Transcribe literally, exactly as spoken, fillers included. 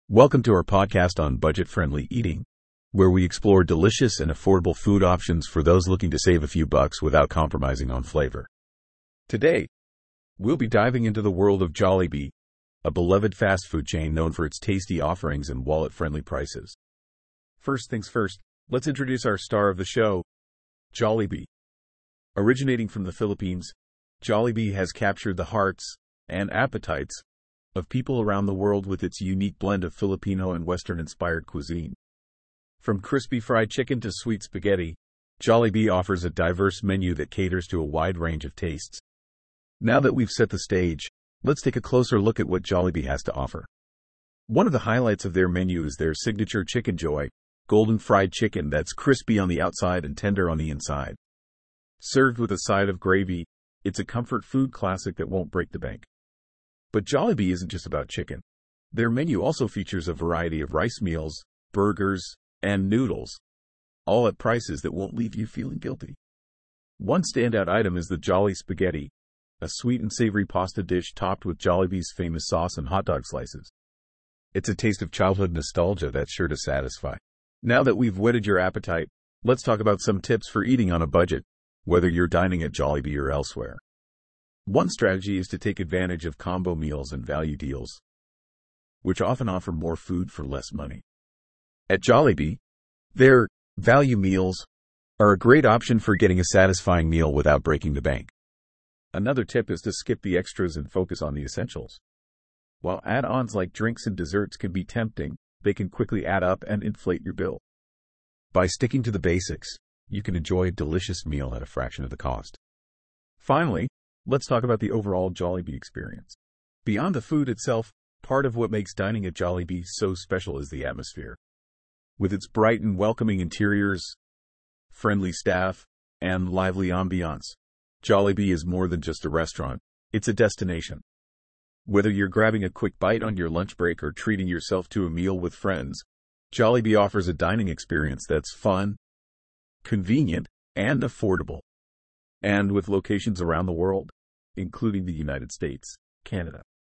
Welcome to our podcast on budget-friendly eating, where we explore delicious and affordable food options for those looking to save a few bucks without compromising on flavor. Today, we'll be diving into the world of Jollibee, a beloved fast food chain known for its tasty offerings and wallet-friendly prices. First things first, let's introduce our star of the show, Jollibee. Originating from the Philippines, Jollibee has captured the hearts and appetites of people around the world with its unique blend of Filipino and Western-inspired cuisine. From crispy fried chicken to sweet spaghetti, Jollibee offers a diverse menu that caters to a wide range of tastes. Now that we've set the stage, let's take a closer look at what Jollibee has to offer. One of the highlights of their menu is their signature Chicken Joy, golden fried chicken that's crispy on the outside and tender on the inside. Served with a side of gravy, it's a comfort food classic that won't break the bank. But Jollibee isn't just about chicken. Their menu also features a variety of rice meals, burgers, and noodles, all at prices that won't leave you feeling guilty. One standout item is the Jolly Spaghetti, a sweet and savory pasta dish topped with Jollibee's famous sauce and hot dog slices. It's a taste of childhood nostalgia that's sure to satisfy. Now that we've whetted your appetite, let's talk about some tips for eating on a budget, whether you're dining at Jollibee or elsewhere. One strategy is to take advantage of combo meals and value deals, which often offer more food for less money. At Jollibee, their value meals are a great option for getting a satisfying meal without breaking the bank. Another tip is to skip the extras and focus on the essentials. While add-ons like drinks and desserts can be tempting, they can quickly add up and inflate your bill. By sticking to the basics, you can enjoy a delicious meal at a fraction of the cost. Finally, let's talk about the overall Jollibee experience. Beyond the food itself, part of what makes dining at Jollibee so special is the atmosphere. With its bright and welcoming interiors, friendly staff, and lively ambiance, Jollibee is more than just a restaurant, it's a destination. Whether you're grabbing a quick bite on your lunch break or treating yourself to a meal with friends, Jollibee offers a dining experience that's fun, convenient, and affordable. And with locations around the world, including the United States, Canada,